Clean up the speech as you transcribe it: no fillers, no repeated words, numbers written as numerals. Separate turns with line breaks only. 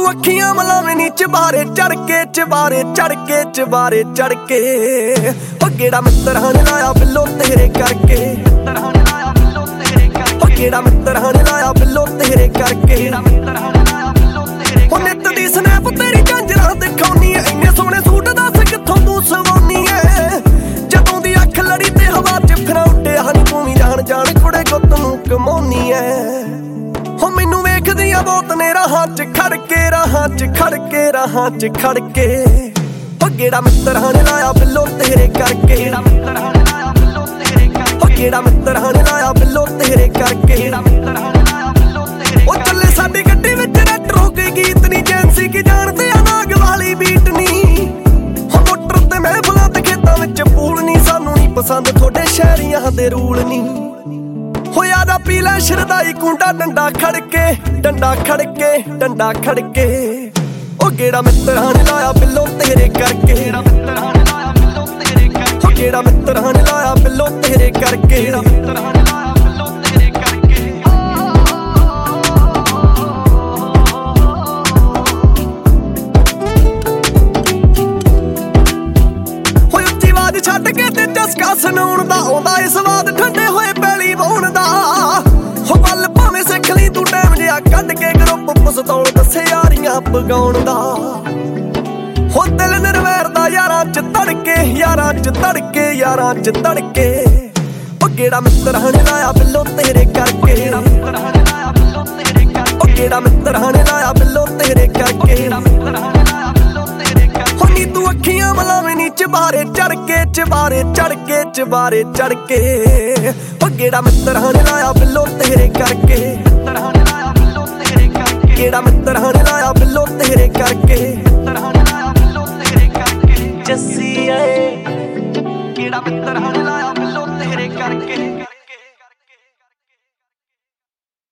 ਤੂੰ ਅੱਖੀਆਂ ਮਲਾਵੇਂ ਨੀ ਚਬਾਰੇ ਚੜ ਕੇ ਚਬਾਰੇ ਚੜ ਕੇ ਚਬਾਰੇ ਚੜ ਕੇ ਹੋ ਕਿਹੜਾ ਮਿੱਤਰਾਂ ਨੇ ਲਾਇਆ ਬਿੱਲੋ ਤੇਰੇ ਕਰਕੇ ਹੋ ਕਿਹੜਾ ਮਿੱਤਰਾਂ ਨੇ ਲਾਇਆ ਬਿੱਲੋ ਤੇਰੇ ਕਰਕੇ ਉਹ ਨਿੱਤ ਦੀ ਸਨੈਪ ਤੇਰੀ ਝਾਂਜਰਾਂ ਦਿਖਾਉਣੀ ਐ ਇੰਨੇ ਸੋਹਣੇ ਸੂਟ ਦੱਸ ਕਿੱਥੋਂ ਤੂੰ ਸਵਾਉਣੀ ਐ ਜਦੋਂ ਦੀ ਅੱਖ ਲੜੀ ਤੇ ਹਵਾ 'ਚ ਫਿਰਾਂ ਉੱਡਿਆ ਨੀ ਤੂੰ ਵੀ ਜਾਣ ਜਾਣ ਕੁੜੇ ਗੁੱਤ ਨੂੰ ਕਮਾਉਣੀ ਐ ਹੋ ਮੈਨੂੰ ਵੇਖਦੀਆਂ ਬਹੁਤ ਨੇ ਰਾਹਾਂ 'ਚ ਖੜ ਕੇ ਰਾਹਾਂ 'ਚ ਖੜ ਕੇ ਰਾਹਾਂ 'ਚ ਖੜ ਕੇ ਹੋ ਕਿਹੜਾ ਮਿੱਤਰਾਂ ਨੇ ਲਾਇਆ ਬਿੱਲੋ ਤੇਰੇ ਕਰਕੇ ਹੋ ਕਿਹੜਾ ਮਿੱਤਰਾਂ ਨੇ ਲਾਇਆ ਬਿੱਲੋ ਤੇਰੇ ਕਰਕੇ ਉਹ ਚੱਲੇ ਸਾਡੀ ਗੱਡੀ ਵਿੱਚ ਰੱਟ ਰੋਕ ਗੀਤ ਨੀ ਜੈਂਸੀ ਕੀ ਜਾਣਦੇ ਆ ਨਾਗ ਵਾਲੀ ਬੀਟ ਨੀ ਹੋ ਮੋਟਰ ਤੇ ਮਹਿਫਲਾਂ ਤੇ ਖੇਤਾਂ ਵਿੱਚ ਪੂਲ ਨੀ ਸਾਨੂੰ ਨੀ ਪਸੰਦ ਤੁਹਾਡੇ ਸ਼ਹਿਰੀਆਂ ਦੇ ਰੂਲ ਨੀ ਹੋ ਯਾਦਾ ਪੀ ਲੈ ਸ਼ਰਦਾਈ ਕੁੰਡਾ ਡੰਡਾ ਖੜ ਕੇ ਡੰਡਾ ਖੜ ਕੇ ਡੰਡਾ ਖੜ ਕੇ ਉਹ ਕਿਹੜਾ ਮਿੱਤਰਾਂ ਨੇ ਲਾਇਆ ਬਿੱਲੋ ਤੇਰੇ ਕਰਕੇ ਹੋ ਕਿਹੜਾ ਮਿੱਤਰਾਂ ਨੇ ਲਾਇਆ ਬਿੱਲੋ ਤੇਰੇ ਕਰਕੇ ਛੱਡ ਕੇ ਤੇ ਚਸਕਾ ਸੁਣਾਉਣ ਦਾ ਆਉਂਦਾ ਏ ਸਵਾਦ ਠੰਡੇ ਹੋਏ ਪੈਲੀ ਵਾਉਣ ਦਾ ਹੋ ਵੱਲ ਭਾਵੇਂ ਸਿੱਖ ਲਈ ਤੂੰ ਟਾਈਮ ਜਿਹਾ ਕੱਢ ਕੇ ਗਰੁੱਪ ਪਸਤੌਲ ਦੱਸੇ ਯਾਰੀਆਂ ਪਗਾਉਣ ਦਾ ਹੋ ਦਿਲ ਨਿਰਵੈਰ ਦਾ ਯਾਰਾਂ 'ਚ ਤੜਕੇ ਯਾਰਾਂ 'ਚ ਤੜਕੇ ਯਾਰਾਂ 'ਚ ਤੜਕੇ ਉਹ ਕਿਹੜਾ ਮਿੱਤਰਾਂ ਨੇ ਲਾਇਆ ਬਿੱਲੋ ਤੇਰੇ ਕਰਕੇ ਉਹ ਕਿਹੜਾ ਮਿੱਤਰਾਂ ਨੇ ਲਾਇਆ ਬਿੱਲੋ ਤੇਰੇ ਕਰਕੇ ਨੀ ਤੂੰ ਅੱਖੀਆਂ ਮਲਾਵੇਂ ਨੀ ਚਬਾਰੇ ਚੜ ਕੇ ਚਬਾਰੇ ਚੜ ਕੇ ਚਬਾਰੇ ਚੜ ਕੇ ਹੋ ਕਿਹੜਾ ਮਿੱਤਰਾਂ ਨੇ ਲਾਇਆ ਬਿੱਲੋ ਤੇਰੇ ਕਰਕੇ ਕਿਹੜਾ ਮਿੱਤਰਾਂ ਨੇ ਲਾਇਆ ਬਿੱਲੋ ਤੇਰੇ ਕਰਕੇ
ਜੱਸੀ ਆਏ ਕਿਹੜਾ ਮਿੱਤਰ